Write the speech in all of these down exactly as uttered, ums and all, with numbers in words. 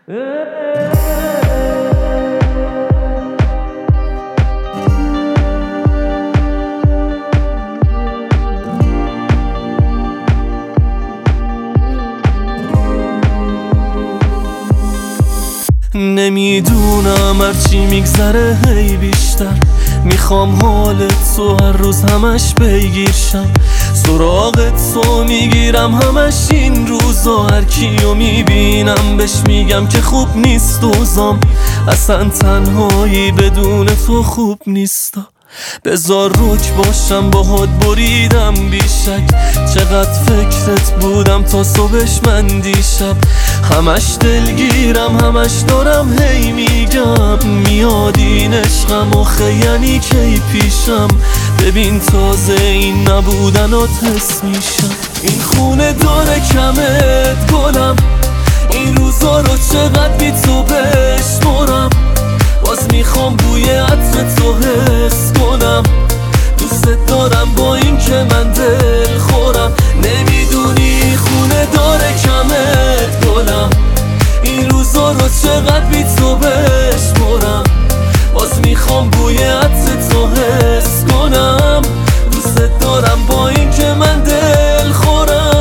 نمیدونم هرچی میگذره هی بیشتر میخوام حالت تو هر روز همش بگیرشم، سراغت تو میگیرم همش این روزا. هر کیو میبینم بهش میگم که خوب نیست اوزام، اصلا تنهایی بدون تو خوب نیستا. بذار روک باشم باهات بریدم بیشک، چقدر فکرت بودم تا صبحش من دیشب. همش دلگیرم همش دارم هی میگم، میاد این عشقم آخه یعنی کی پیشم. ببین تازه این نبودنات حس میشم. این خونه داره کمت گلم، این روزا رو چقدر بی تو بشمرم. باز میخوام بوی عطر تو حس کنم، دوست دارم با این که من دل خورم. نمیدونی خونه داره کمت گلم، این روزا رو چقدر بی تو بشمرم. باز میخوام بوی عطر تو حس کنم، دوست دارم با این که من دل خورم.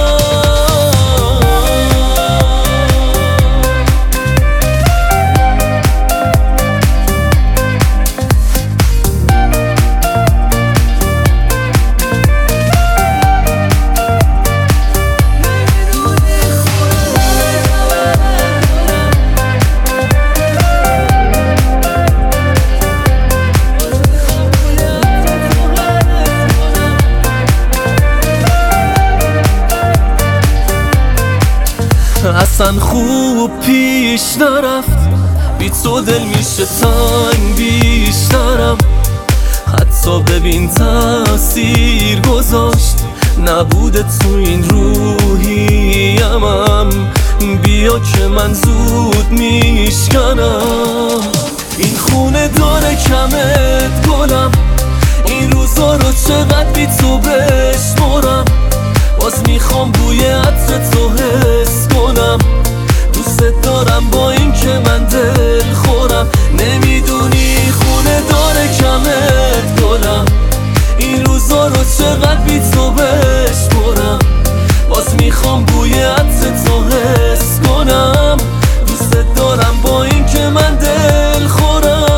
اصلا خوب پیش نرفت، بی تو دل میشه تنگ بیشترم. حتی ببین تاثیر گذاشت نبوده تو این روحیمم. بیا که من زود میشکنم. این خونه داره کمت گلم، این روزا رو چقدر بی تو بشمرم. باز میخوام بوی عطر تو حس کنم، دوست دارم با این که من دل خورم. نمیدونی خونه داره کمت گلم، این روزا رو چقدر بی تو بشمرم. باز میخوام بوی عطر تو حس کنم، دوست دارم با این که من دل خورم.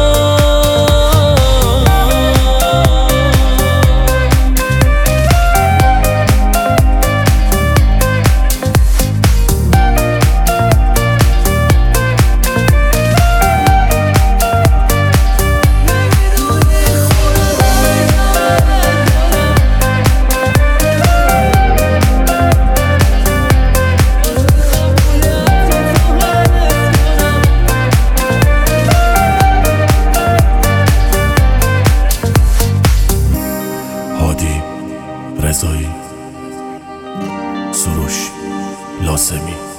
هادی رضایی، سروش لاسمی.